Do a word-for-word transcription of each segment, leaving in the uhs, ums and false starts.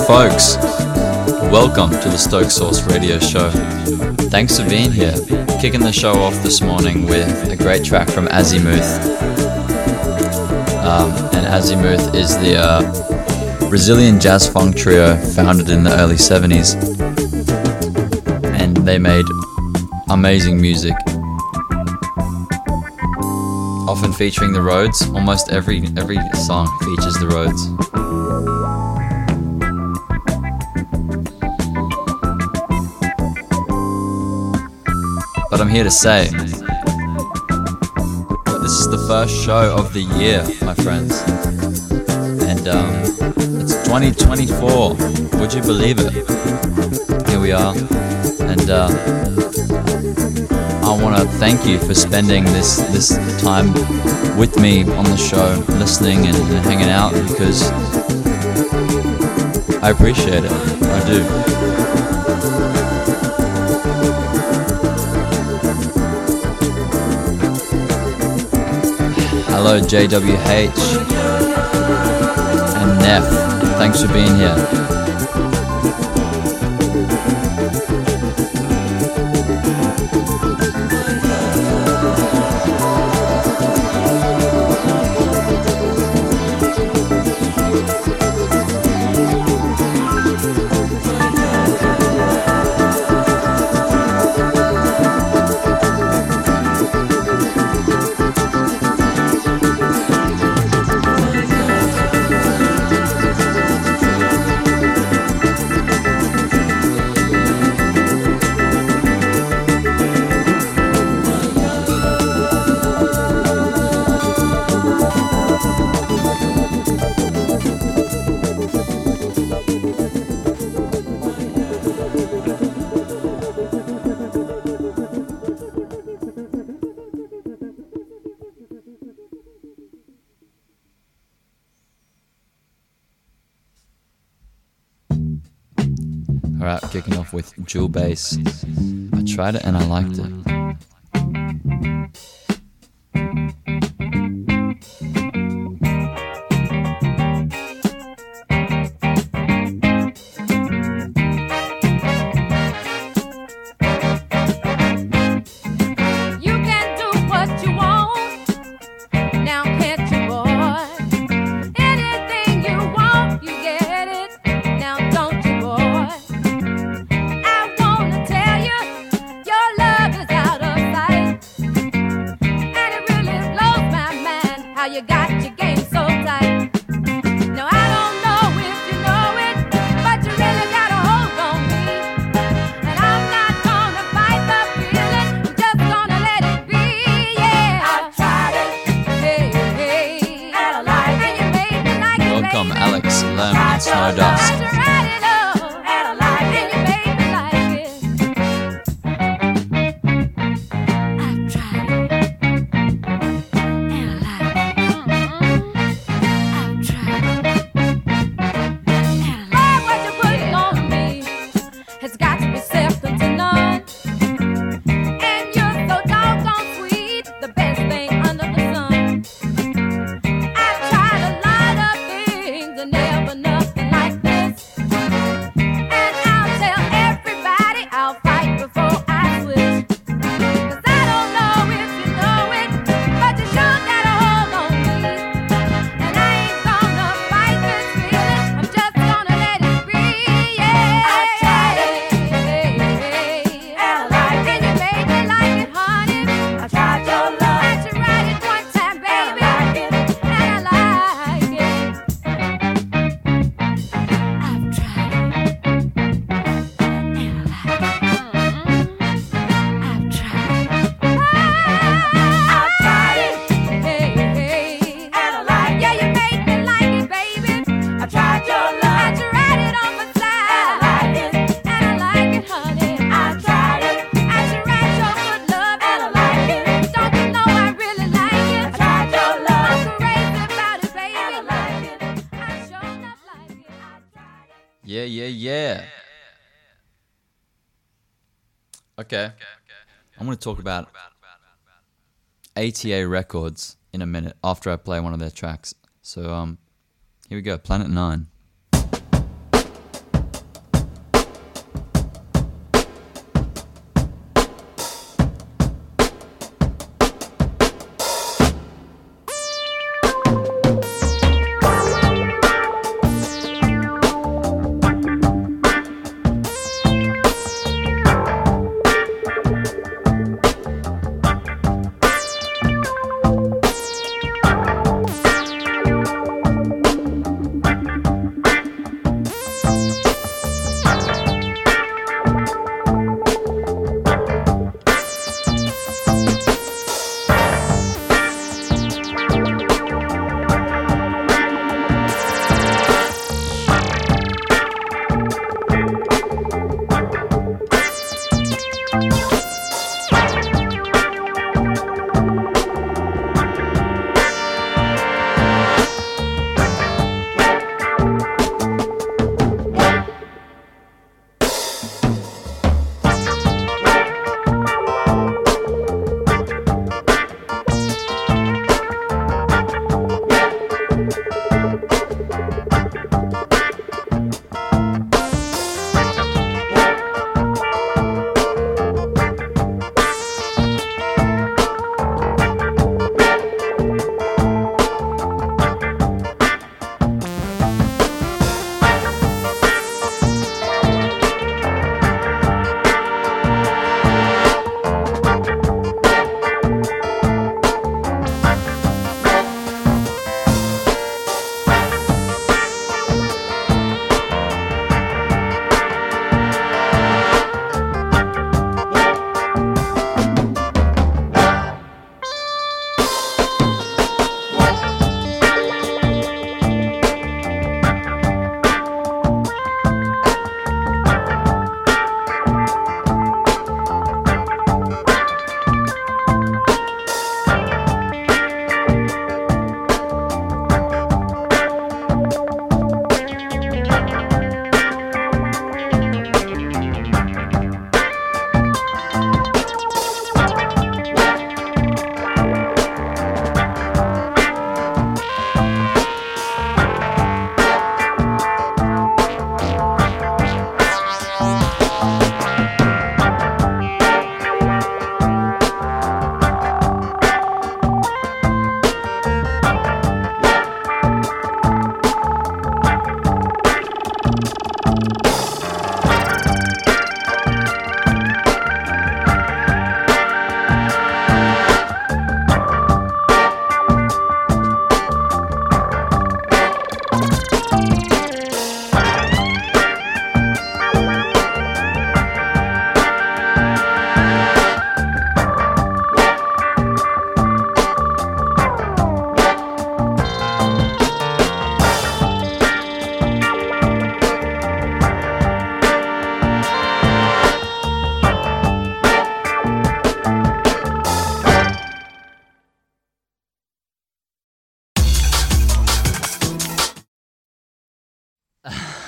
folks. Welcome to the Stoke Source Radio Show. Thanks for being here. Kicking the show off this morning with a great track from Azimuth. Um, and Azimuth is the uh, Brazilian jazz funk trio founded in the early seventies. And they made amazing music. Often featuring the Rhodes. Almost every every song features the Rhodes. But I'm here to say, this is the first show of the year, my friends. And um, it's twenty twenty-four. Would you believe it? Here we are. And uh, I want to thank you for spending this, this time with me on the show, listening and, and hanging out, because I appreciate it. I do. Hello J W H and Neff, thanks for being here. Alright, kicking off with Jewel Bass. I tried it and I liked it. Okay. I'm going to talk about A T A Records in a minute after I play one of their tracks. So um, here we go, Planet Nine.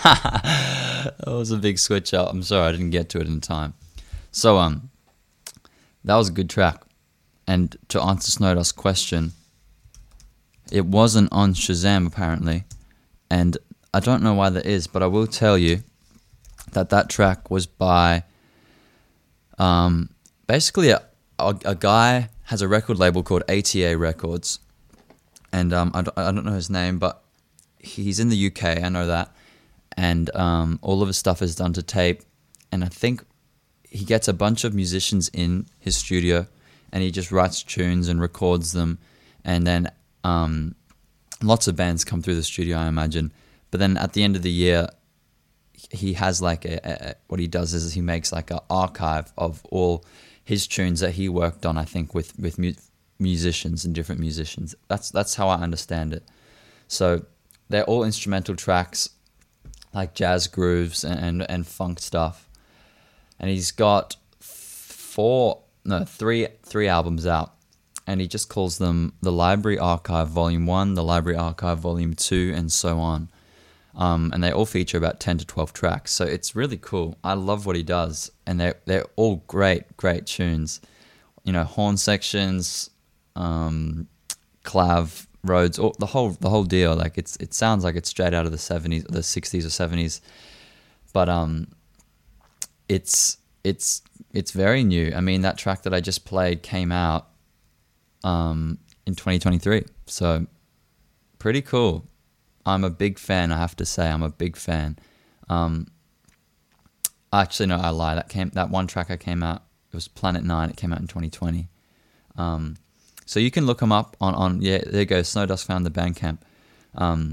That was a big switch up. I'm sorry I didn't get to it in time. So um, that was a good track. And to answer Snowdusk's question, it wasn't on Shazam apparently, and I don't know why that is, but I will tell you that that track was by um, basically a, a, a guy has a record label called A T A Records, and um, I, don't, I don't know his name, but he's in the U K, I know that, and um, all of his stuff is done to tape, and I think he gets a bunch of musicians in his studio, and he just writes tunes and records them, and then um, lots of bands come through the studio, I imagine. But then at the end of the year, he has like a, a what he does is he makes like an archive of all his tunes that he worked on, I think, with with mu- musicians and different musicians. That's that's how I understand it. So they're all instrumental tracks, like jazz grooves and, and, and funk stuff. And he's got four, no, three three albums out. And he just calls them the Library Archive Volume one, the Library Archive Volume two, and so on. Um, and they all feature about ten to twelve tracks. So it's really cool. I love what he does. And they're, they're all great, great tunes. You know, horn sections, um, clav, Rhodes, all, the whole the whole deal. Like it's it sounds like it's straight out of the seventies, the sixties or seventies. But um, it's it's it's very new. I mean, that track that I just played came out um, in twenty twenty-three. So pretty cool. I'm a big fan, I have to say. I'm a big fan. Um, actually, no, I lie. That came that one track I came out, it was Planet Nine. It came out in twenty twenty. Um, so you can look them up on, on yeah, there you go, Snowdusk found the Bandcamp. Um,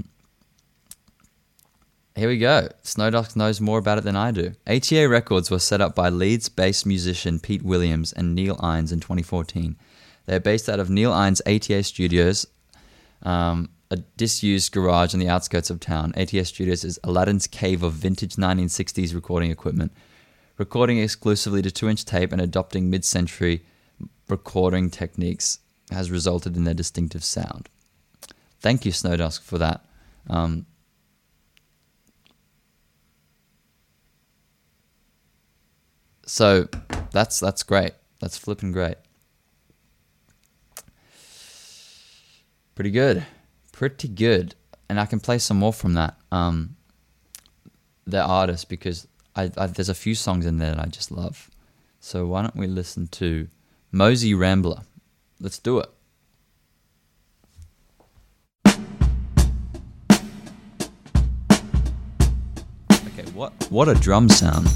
here we go. Snowdusk knows more about it than I do. A T A Records was set up by Leeds-based musician Pete Williams and Neil Innes in twenty fourteen. They're based out of Neil Innes' A T A Studios, um, a disused garage on the outskirts of town. A T A Studios is Aladdin's cave of vintage nineteen sixties recording equipment. Recording exclusively to two-inch tape and adopting mid-century recording techniques has resulted in their distinctive sound. Thank you, Snowdusk, for that. Um, so that's that's great. That's flipping great. Pretty good. Pretty good. And I can play some more from that. Um, their artist, because I, I, there's a few songs in there that I just love. So why don't we listen to Mosey Rambler? Let's do it. Okay, what what a drum sound.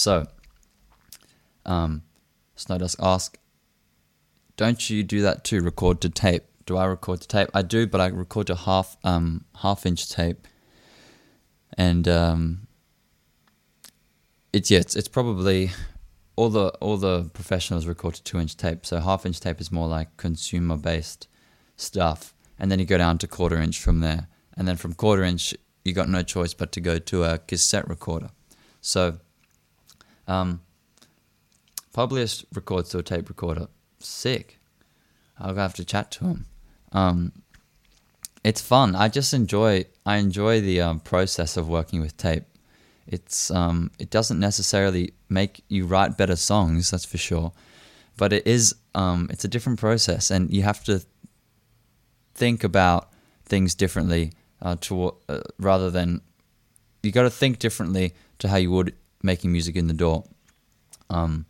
So, um, Snowdusk asked, don't you do that too, record to tape? Do I record to tape? I do, but I record to half um half inch tape. And um, it's yeah, it's, it's probably all the all the professionals record to two inch tape. So half inch tape is more like consumer based stuff, and then you go down to quarter inch from there, and then from quarter inch you got no choice but to go to a cassette recorder. So, um, Publius records to a tape recorder. Sick. I'll have to chat to him. Um, it's fun. I just enjoy. I enjoy the um, process of working with tape. It's um, it doesn't necessarily make you write better songs, that's for sure, but it is. Um, it's a different process, and you have to think about things differently. Uh, to uh, rather than you got to think differently to how you would making music in the D A W. Um,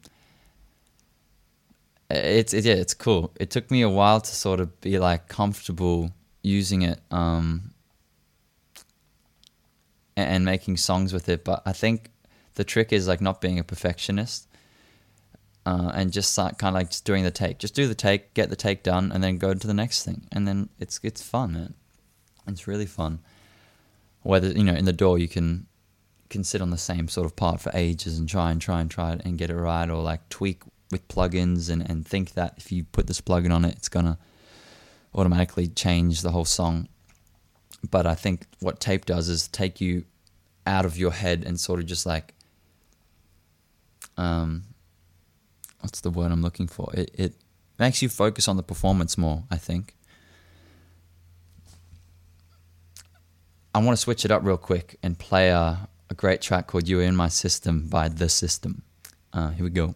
it's it, yeah, it's cool. It took me a while to sort of be like comfortable using it um, and, and making songs with it. But I think the trick is like not being a perfectionist uh, and just like, kind of like just doing the take. Just do the take, get the take done, and then go to the next thing. And then it's it's fun, man. It's really fun. Whether, you know, in the D A W you can can sit on the same sort of part for ages and try and try and try it and get it right, or like tweak with plugins and, and think that if you put this plugin on it, it's gonna automatically change the whole song. But I think what tape does is take you out of your head and sort of just like, um, what's the word I'm looking for? It it makes you focus on the performance more, I think. I want to switch it up real quick and play a, a great track called You Are In My System by The System. Uh, here we go.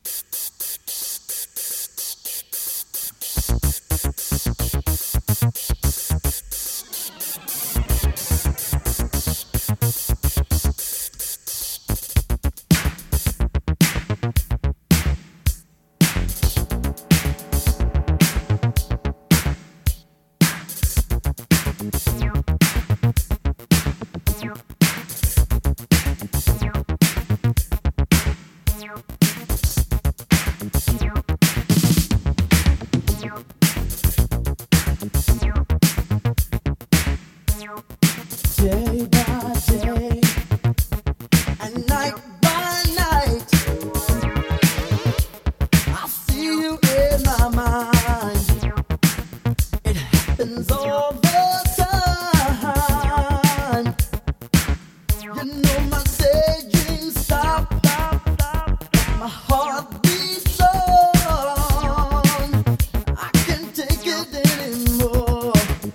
Day by day and night by night, I see you in my mind. It happens all the time. You know my daydreams stop, my heart beats on. I can't take it anymore.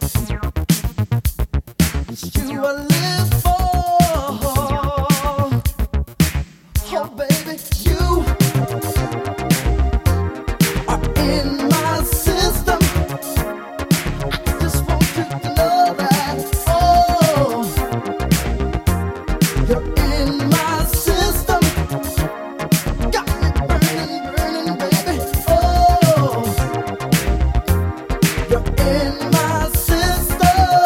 It's you I live for. Oh baby, you are in my system. I just want you to know that. Oh, you're in my system. Got me burning, burning, baby. Oh, you're in my system.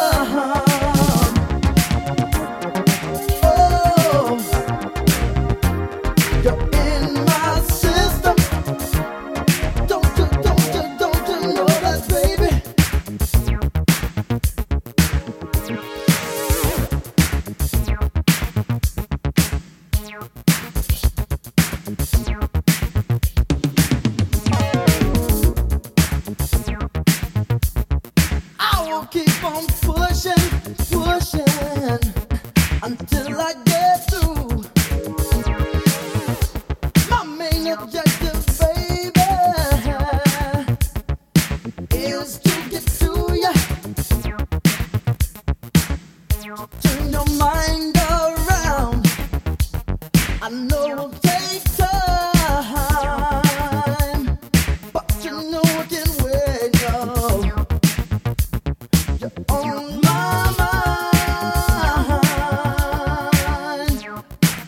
You're in my system. Don't you, don't you, don't you know that, baby? I will keep on pushing, pushing until I get through. My main objective, baby, is to get to you. Turn your mind around. I know it'll take time, but you know I can wait. No, you're on my mind.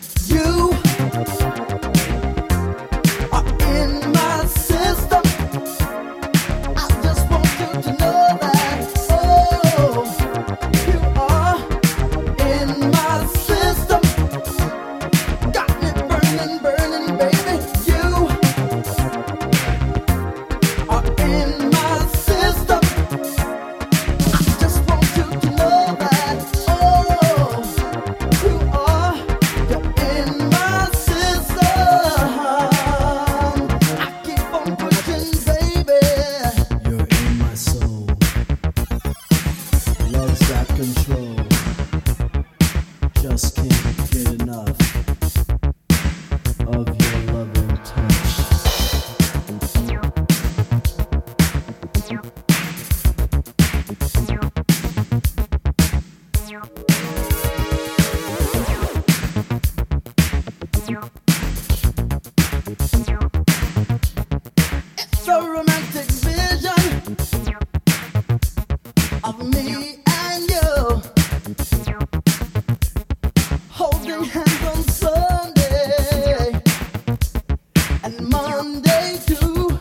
control. Just can't get enough of your loving touch. It's a romantic vision of me and you holding hands on Sunday and Monday too.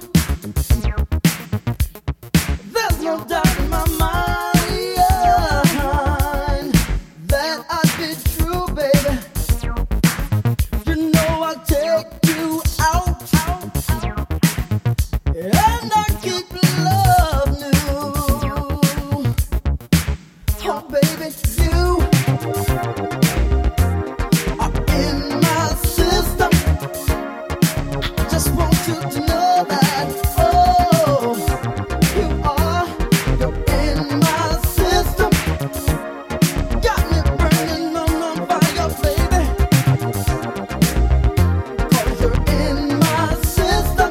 There's no doubt in my mind that I'd be true, baby. You know I'll take you out, and I keep love new. Oh, baby, you are in my system. Just want you to know that. Oh, you are. You're in my system. Got me burning on on fire, baby. 'Cause you're in my system.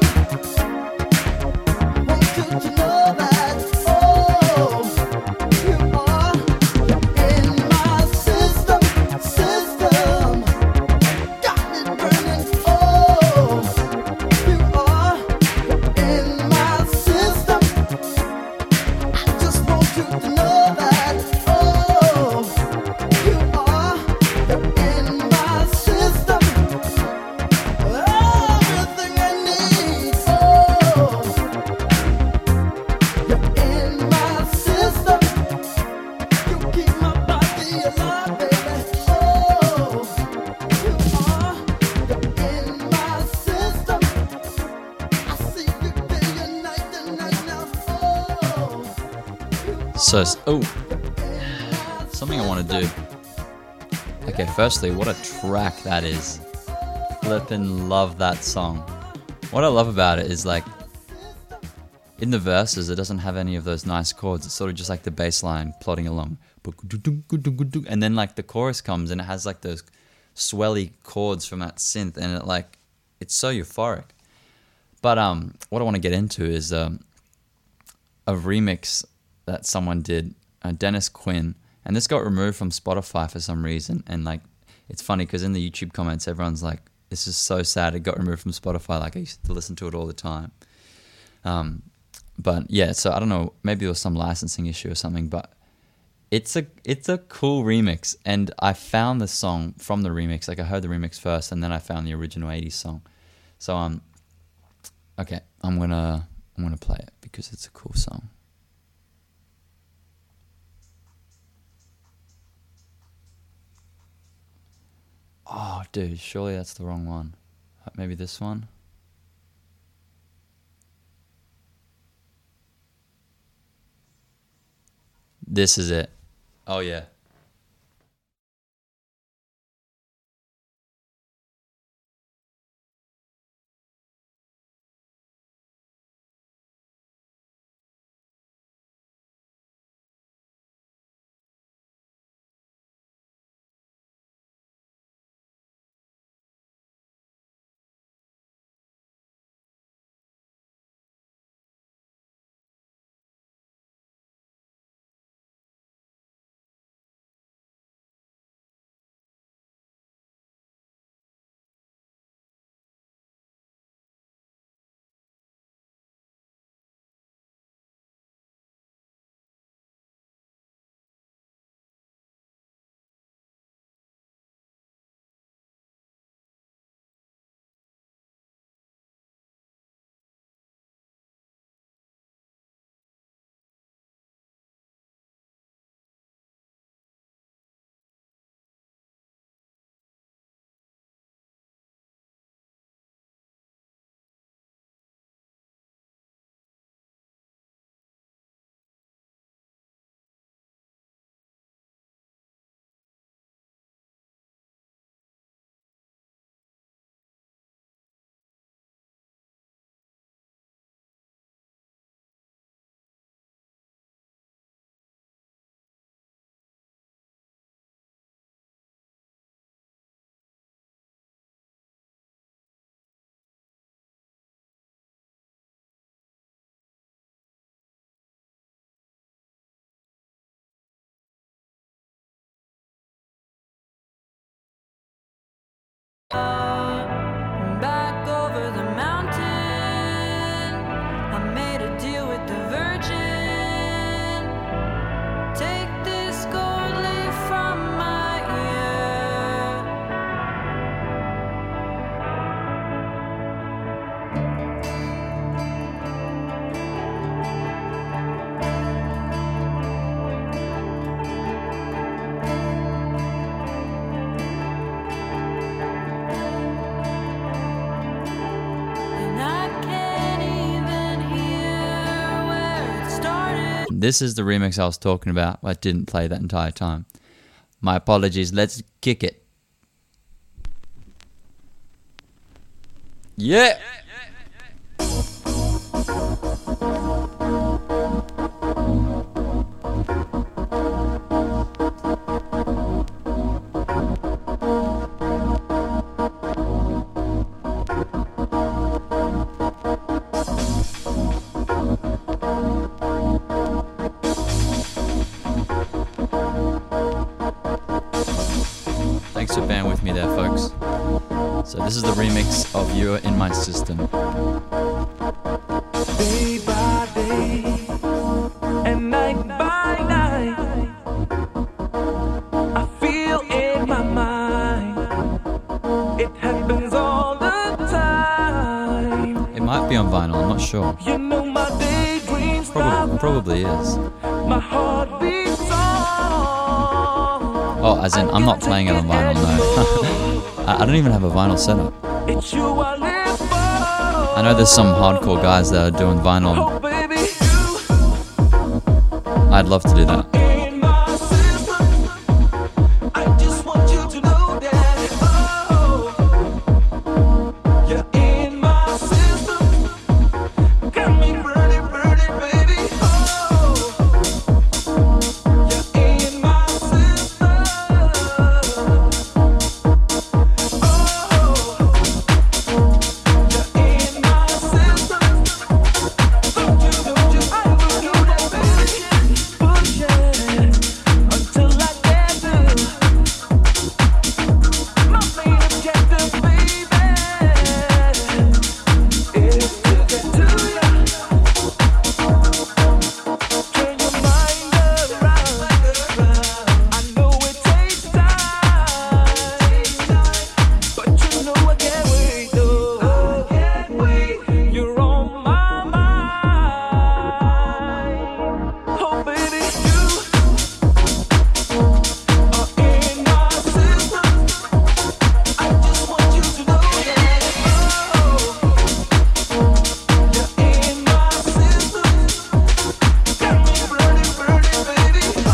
Want you to know that. Oh, you are. You're in my system. System. Got me burning. Oh, you are. You're in my system. I just want you to know that. Oh, you are. You're in my system. Everything I need. Oh, you're in my system. You keep my body alive, baby. Oh, you are. You're in my system. I see you day and night and night now. Oh, So, s- oh, something I want to do. Okay, firstly, what a track that is. Flippin' love that song. What I love about it is like, in the verses, it doesn't have any of those nice chords. It's sort of just like the bass line plodding along. And then like the chorus comes and it has like those swelly chords from that synth, and it like, it's so euphoric. But um, what I want to get into is um, a remix that someone did, uh, Dennis Quinn, and this got removed from Spotify for some reason. And like, it's funny because in the YouTube comments, everyone's like, "This is so sad. It got removed from Spotify. Like I used to listen to it all the time." Um, but yeah, so I don't know. Maybe it was some licensing issue or something. But it's a it's a cool remix, and I found the song from the remix. Like I heard the remix first, and then I found the original eighties song. So um, okay, I'm gonna I'm gonna play it because it's a cool song. Oh, dude, surely that's the wrong one. Uh, Maybe this one? This is it. Oh, yeah. this is the remix I was talking about. I didn't play that entire time. My apologies. Let's kick it. Yeah. Thanks for bearing with me there, folks. So this is the remix of You're in My System. Day by day and night by night, I feel in my mind. It happens all the time. It might be on vinyl, I'm not sure. You know my daydreams Probably, probably is. my heart beats on. Oh, as in, I'm not playing it on vinyl, no. I, I don't even have a vinyl setup. It's you I live for. I know there's some hardcore guys that are doing vinyl. Oh baby, I'd love to do that. you in my system. I just want you to know that. Oh, you're in my system. Got me burning, burning, baby. Oh, you're in my system. Oh, you're in my system. Don't you, don't you, I will do that, baby. Push it until I get to my main objective, baby. Is to get to ya. Turn your mind around. I know it takes time, but you know I can't wait. No, I can't wait. You're on my mind. Oh baby, you are in my system. I just want you to know that. Oh, you're in my system. Got me burning, burning, baby. Oh,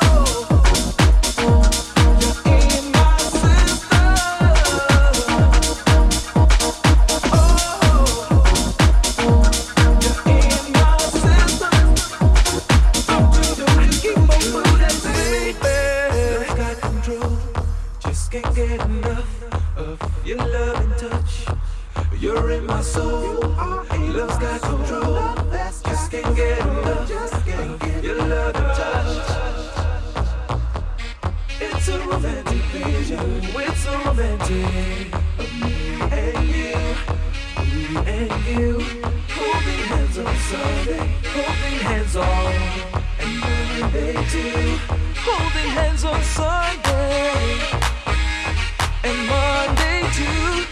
you're in my system. Oh, you're in my system. I keep on moving, baby. Love's got control, just can't get enough of your love and touch. You're in my soul. Love's got control, just can't get enough of your love and touch. It's a romantic vision, it's so romantic. Of me and you, me and you, holding hands on Sunday, holding hands on, and Monday too, holding hands on Sunday, and Monday too.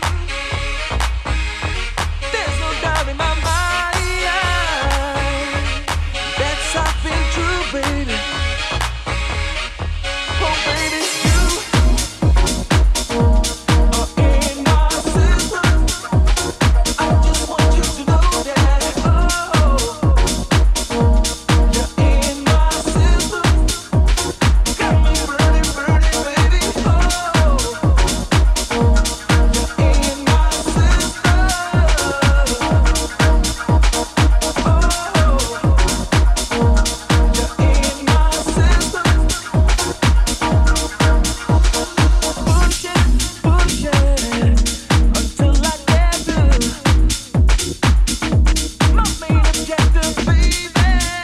There's no doubt in my mind that's something true, baby. Oh, baby, you are in my system. I just want you to know that. Oh, you're in my system. Got me burning, burning, baby. Oh, you're in my system. Oh, you're in my system. Push it, push it until I get to my main objective, baby.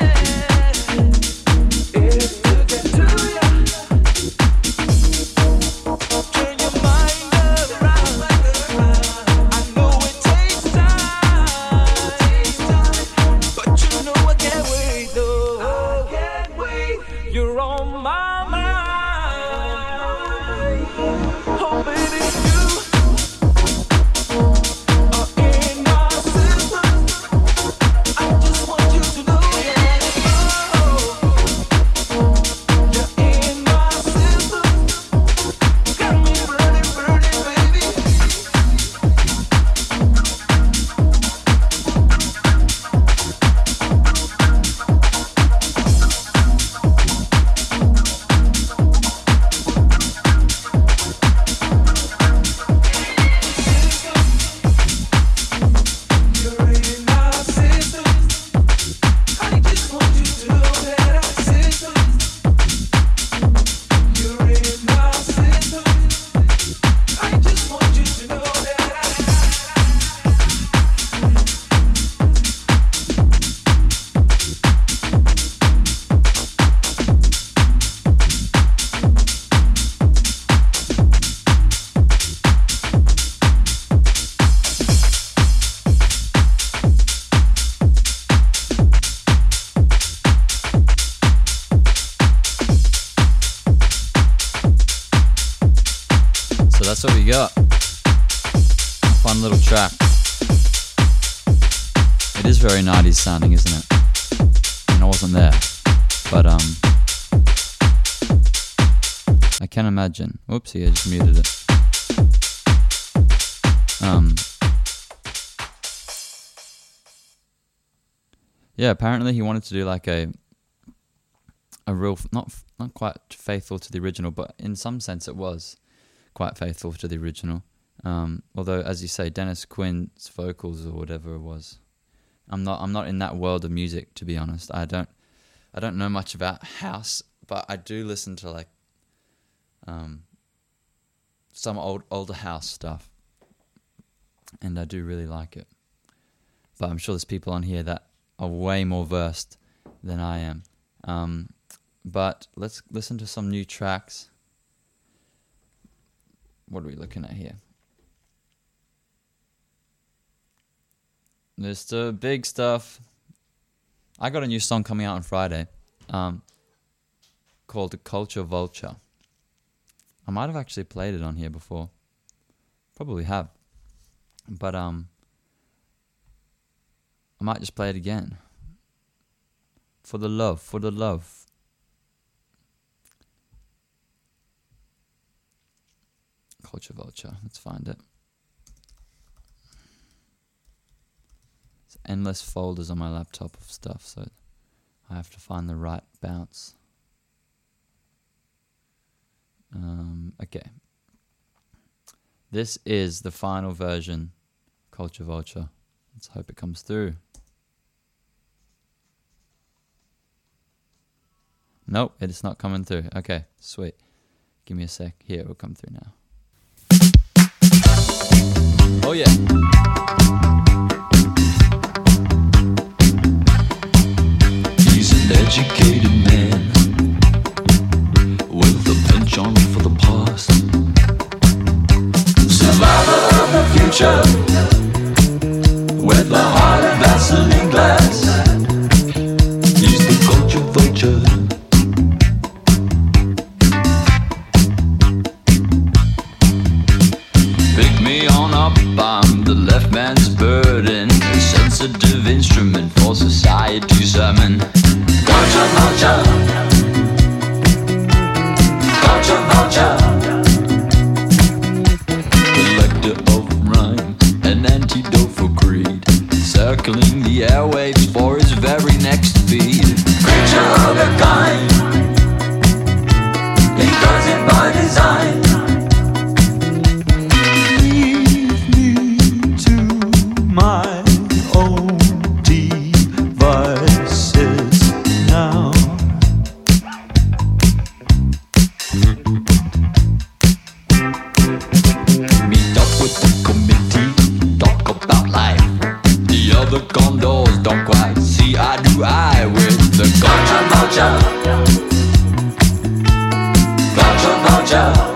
Is to get to ya. Turn your mind around. I know it takes time, but you know I can't wait. No, I can't wait. You're on my mind. Oh baby, you are in my system. I just want you to know that. Oh, you're in my system. Got me burning, burning, baby. that's what we got. Fun little track. It is very nineties sounding, isn't it? And I wasn't there, but um, I can imagine. Whoopsie, I just muted it. Um, yeah, apparently he wanted to do like a a real, not not quite faithful to the original, but in some sense it was quite faithful to the original. Um, although, as you say, Dennis Quinn's vocals or whatever it was, I'm not I'm not in that world of music, to be honest. I don't I don't know much about house, but I do listen to like um, some old older house stuff, and I do really like it. But I'm sure there's people on here that are way more versed than I am. Um, but let's listen to some new tracks. What are we looking at here? There's the big stuff. I got a new song coming out on Friday um, called The Culture Vulture. I might have actually played it on here before. Probably have. But um, I might just play it again. For the love, for the love. Culture Vulture, let's find it. There's endless folders on my laptop of stuff, so I have to find the right bounce. Um, okay. This is the final version, Culture Vulture. Let's hope it comes through. Nope, it's not coming through. Okay, sweet. Give me a sec. Here, it will come through now. Oh yeah. He's an educated man with a penchant for the past. Survivor of the future with a heart of Vaseline glass. He's the culture vulture. Pick me on up, I'm the left man's burden, a sensitive instrument for society's sermon. Culture vulture, culture vulture, collector of rhyme, an antidote for greed, circling the airwaves for his very next feed. Creature of a kind, he does it by design. My own devices now. Meet up with the committee, talk about life. The other condors don't quite see eye to eye with the culture vulture. Culture vulture.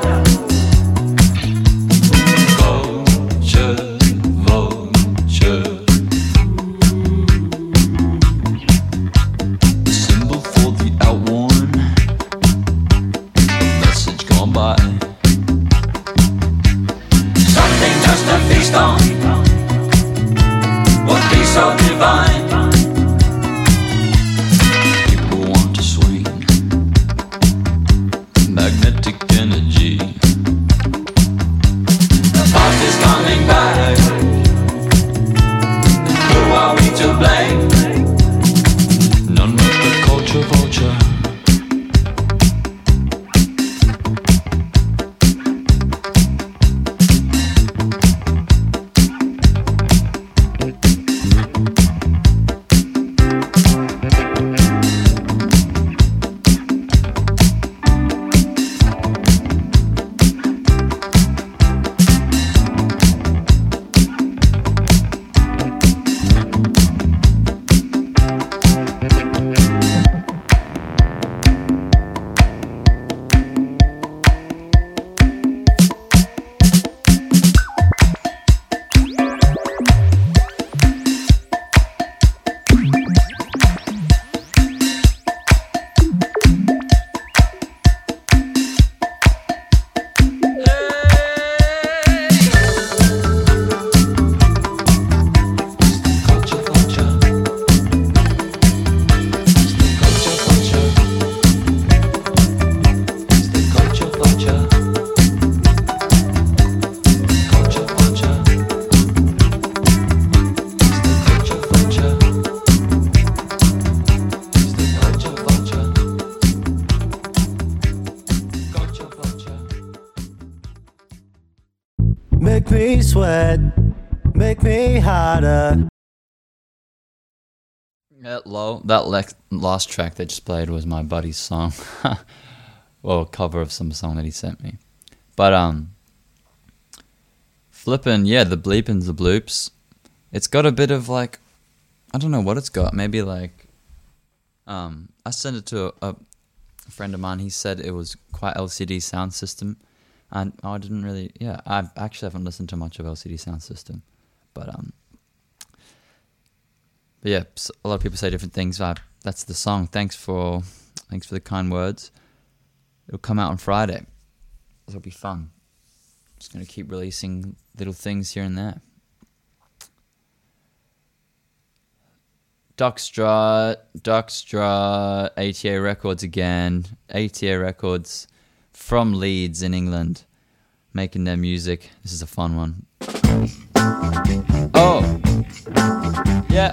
make me sweat, make me harder. That low, that le- last track they just played was my buddy's song. Well, a cover of some song that he sent me. But, um, flippin', yeah, the bleepins, the bloops. It's got a bit of like, I don't know what it's got. Maybe like, um, I sent it to a, a friend of mine. He said it was quite L C D Sound System. And I didn't really, yeah, I actually haven't listened to much of L C D Sound System. But, um, but yeah, a lot of people say different things. Uh, that's the song. Thanks for, thanks for the kind words. It'll come out on Friday. It'll be fun. Just going to keep releasing little things here and there. Duckstrut, Duckstrut, A T A Records again. A T A Records from Leeds in England. Making their music. This is a fun one. Oh! Yeah.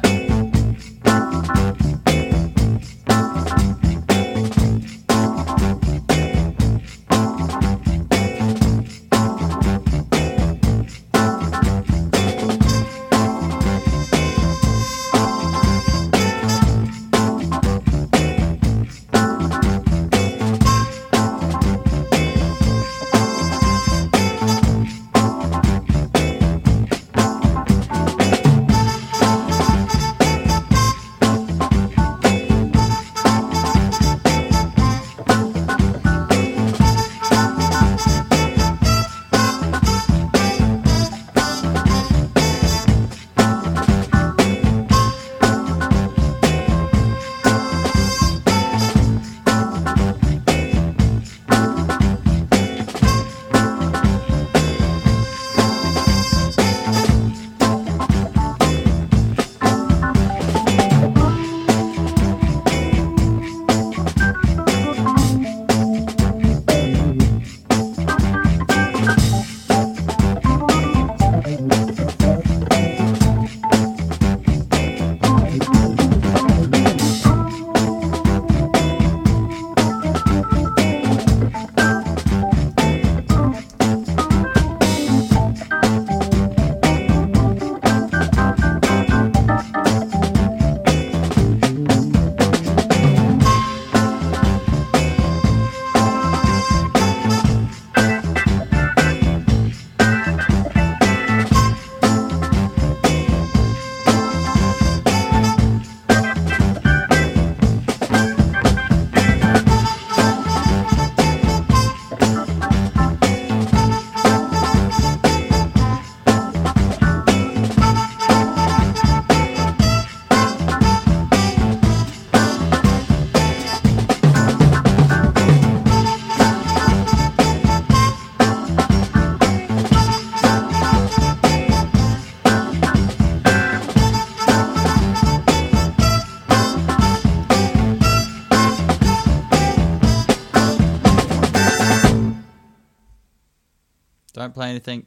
Don't play anything.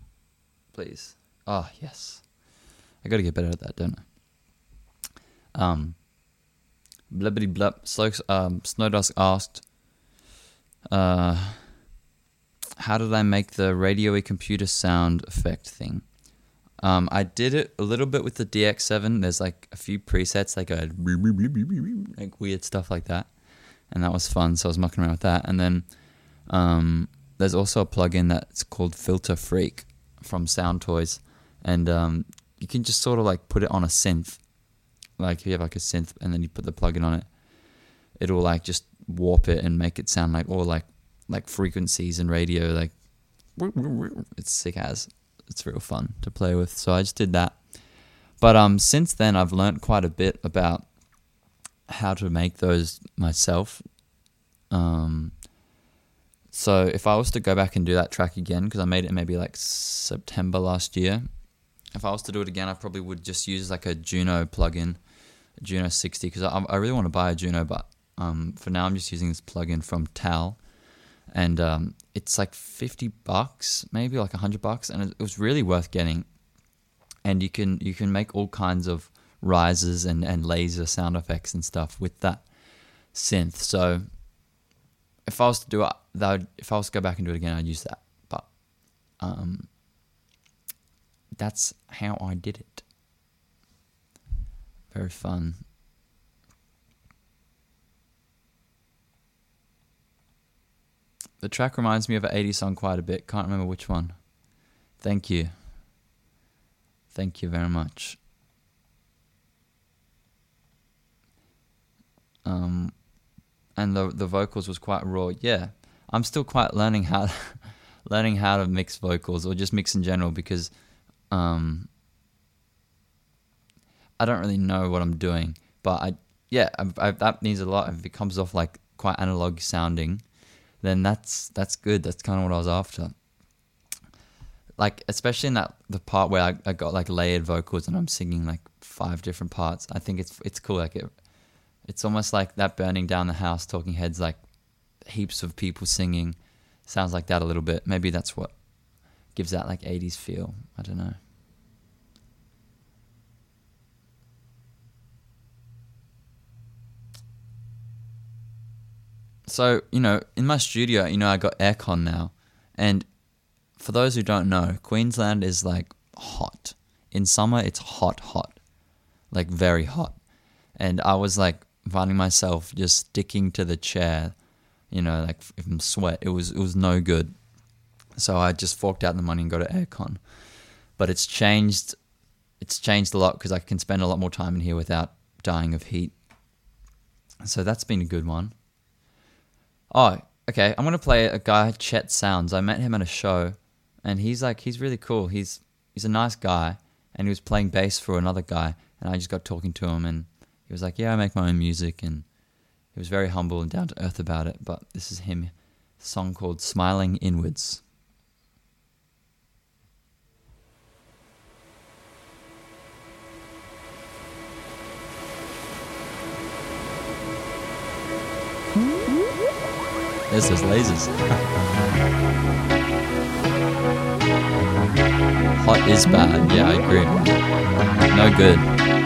Please. Oh, yes. I gotta get better at that, don't I? Um, blibbity blub. So, um, Snowdusk asked, uh, how did I make the radio-y computer sound effect thing? Um, I did it a little bit with the D X seven. There's like a few presets, like a like weird stuff like that, and that was fun. So I was mucking around with that. And then um, there's also a plugin that's called Filter Freak from Soundtoys, and um, you can just sort of like put it on a synth. Like if you have like a synth, and then you put the plugin on it, it'll like just warp it and make it sound like all like like frequencies in radio. Like it's sick as. It's real fun to play with. So I just did that. But um, since then, I've learned quite a bit about how to make those myself. Um, so if I was to go back and do that track again, because I made it maybe like September last year, if I was to do it again, I probably would just use like a Juno plugin, a Juno sixty, because I, I really want to buy a Juno, but um, for now I'm just using this plugin from Tal. And um, it's like fifty bucks, maybe like one hundred bucks, and it, it was really worth getting. And you can you can make all kinds of rises and, and laser sound effects and stuff with that synth. So if I was to do it, that would, if I was to go back and do it again, I'd use that. But um, that's how I did it. Very fun. The track reminds me of an eighties song quite a bit. Can't remember which one. Thank you. Thank you very much. Um, and the the vocals was quite raw. Yeah, I'm still quite learning how learning how to mix vocals or just mix in general because um, I don't really know what I'm doing. But I yeah, I, I, that means a lot. If it comes off like quite analog sounding, then that's that's good. That's kind of what I was after. Like, especially in that the part where I, I got like layered vocals and I'm singing like five different parts. I think it's it's cool. Like it, it's almost like that Burning Down the House, Talking Heads, like heaps of people singing. Sounds like that a little bit. Maybe that's what gives that like eighties feel. I don't know. So, you know, in my studio, you know, I got aircon now. And for those who don't know, Queensland is like hot. In summer, it's hot, hot. Like very hot. And I was like finding myself just sticking to the chair, you know, like from sweat. It was, it was no good. So I just forked out the money and got an aircon. But it's changed, it's changed a lot because I can spend a lot more time in here without dying of heat. So that's been a good one. Oh, okay. I'm going to play a guy, Chet Sounds. I met him at a show and he's like, he's really cool. He's he's a nice guy and he was playing bass for another guy and I just got talking to him and he was like, yeah, I make my own music, and he was very humble and down to earth about it. But this is him, a song called Smiling Inwards. There's those lasers. Hot is bad. Yeah, I agree. No good.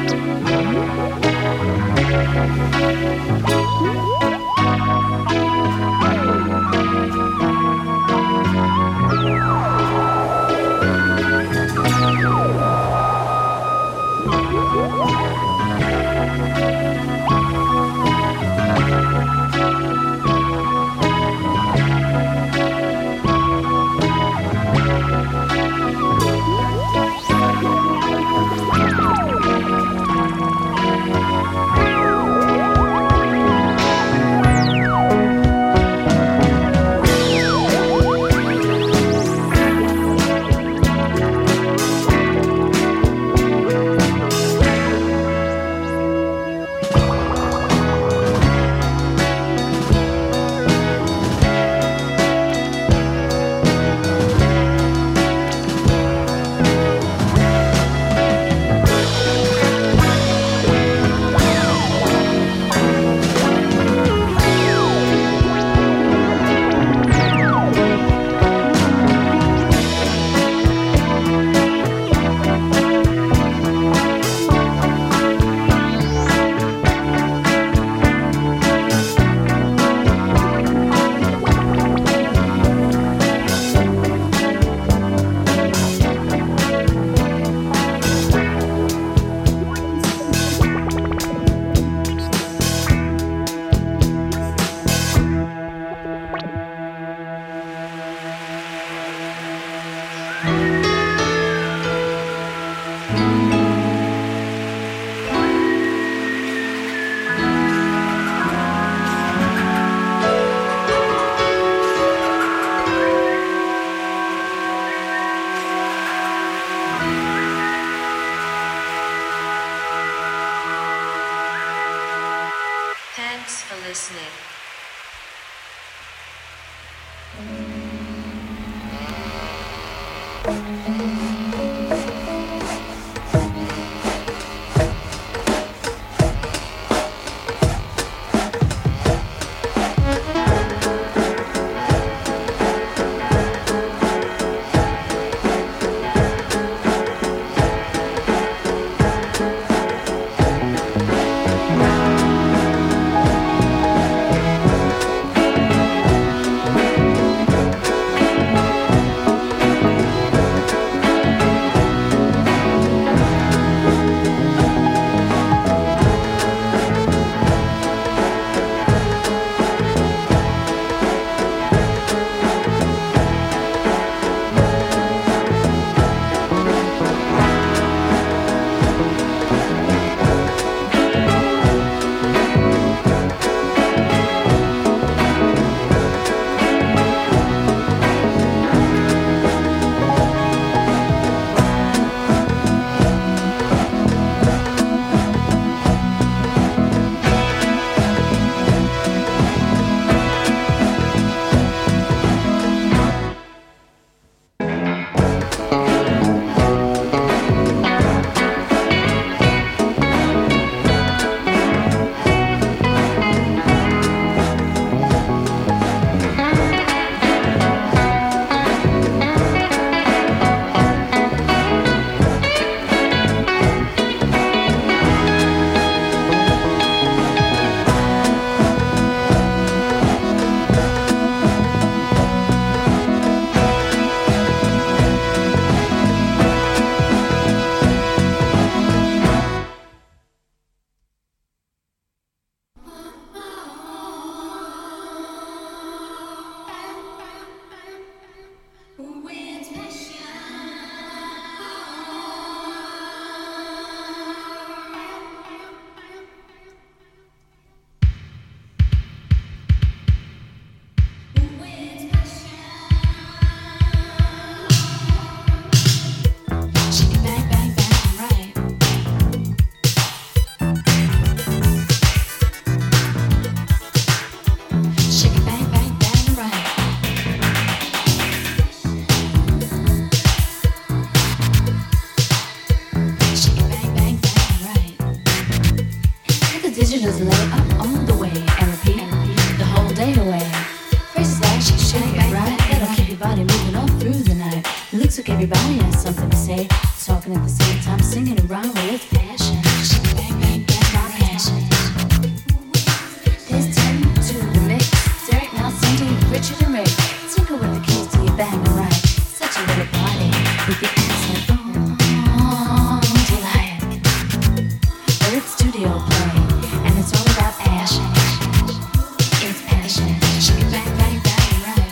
Thanks for listening. Everybody has something to say, talking at the same time, singing around with passion. Bang, bang, bang, my passion. There's ten to the mix. Derek, now Cindy, Richard, and Rick. Tinker with the keys to your bang and right. Such a little party with the ass like boom, boom, delight. Well, it's studio play, and it's all about passion. It's passion. Bang, bang, bang, right.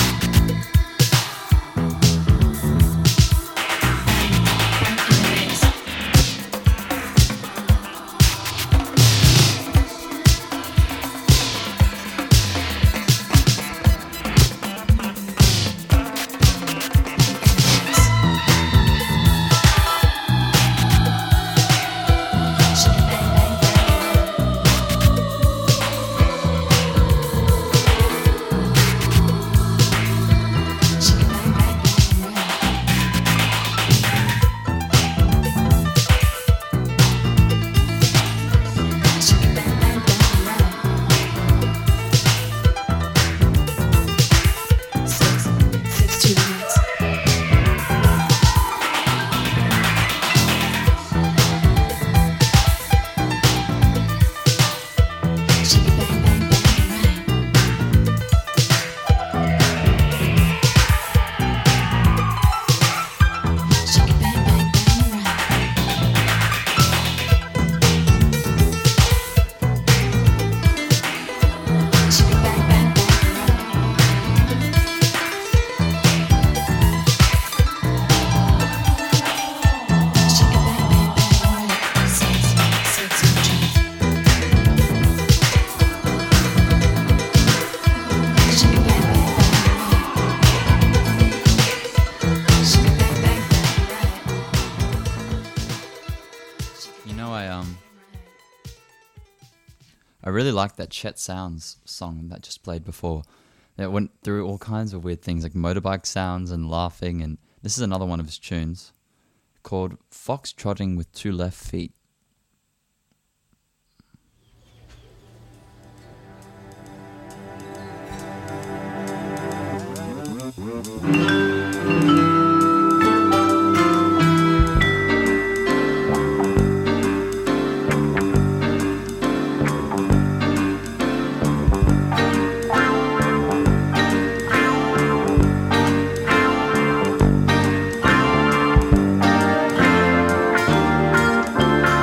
I really like that Chet Sounds song that just played before. It went through all kinds of weird things like motorbike sounds and laughing, and this is another one of his tunes called Fox Trotting with Two Left Feet. Thank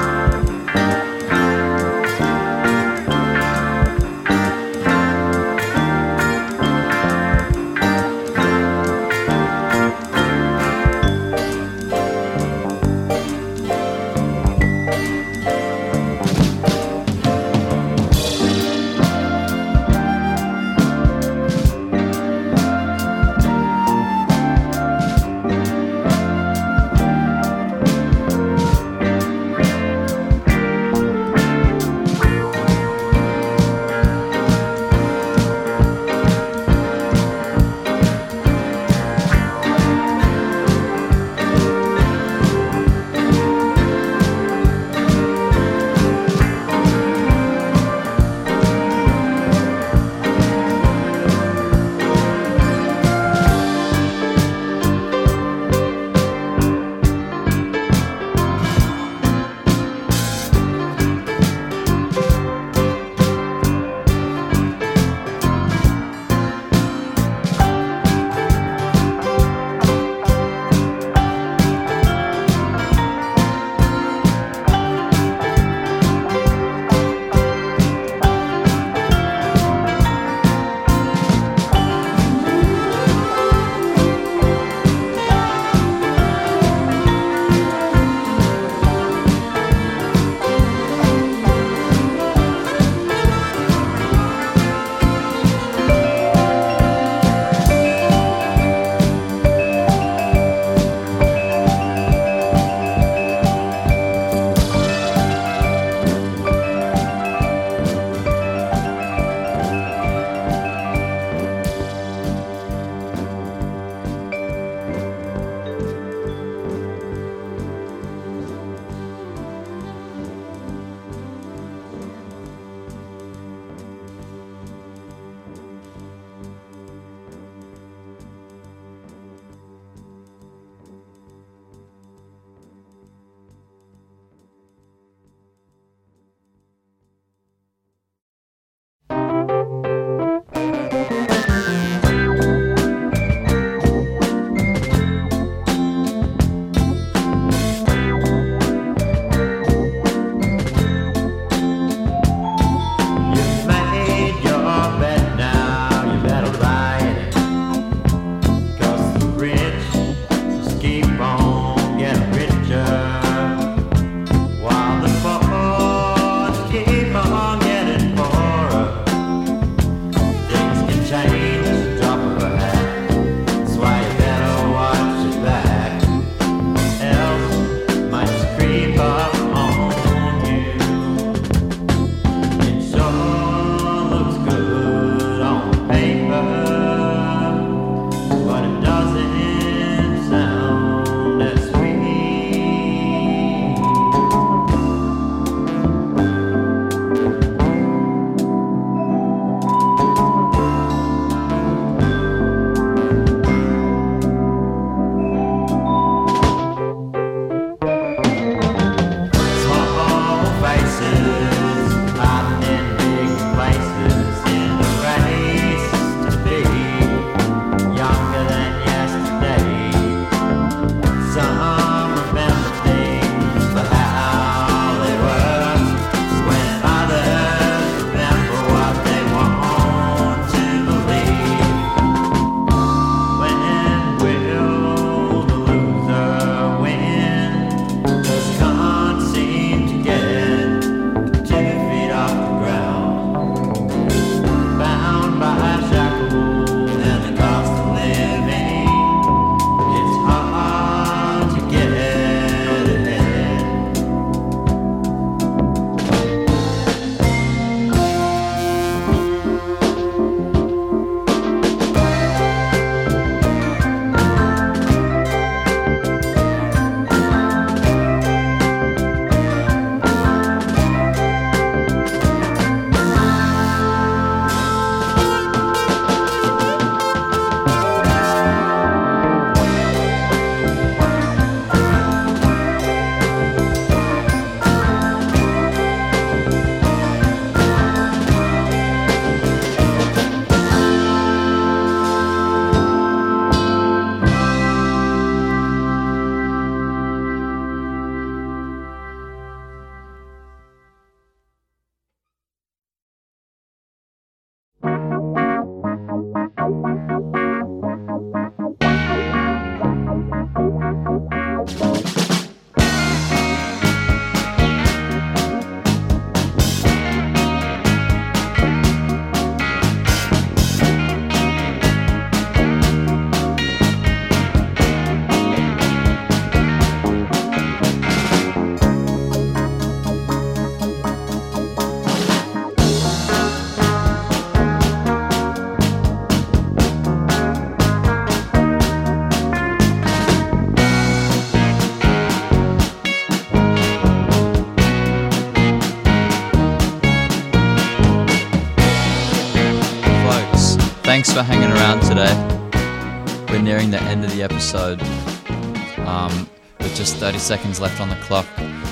thanks for hanging around today. We're nearing the end of the episode, um, with just thirty seconds left on the clock.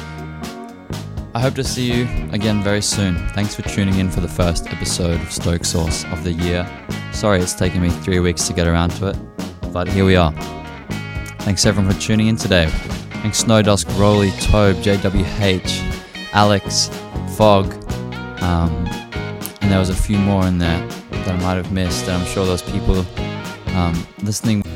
I hope to see you again very soon. Thanks for tuning in for the first episode of Stoke Sauce of the year. Sorry it's taken me three weeks to get around to it, but here we are. Thanks everyone for tuning in today. Thanks Snowdusk, Rolly, Tobe, J W H, Alex, Fog, um, and there was a few more in there that I might have missed, and I'm sure those people um, listening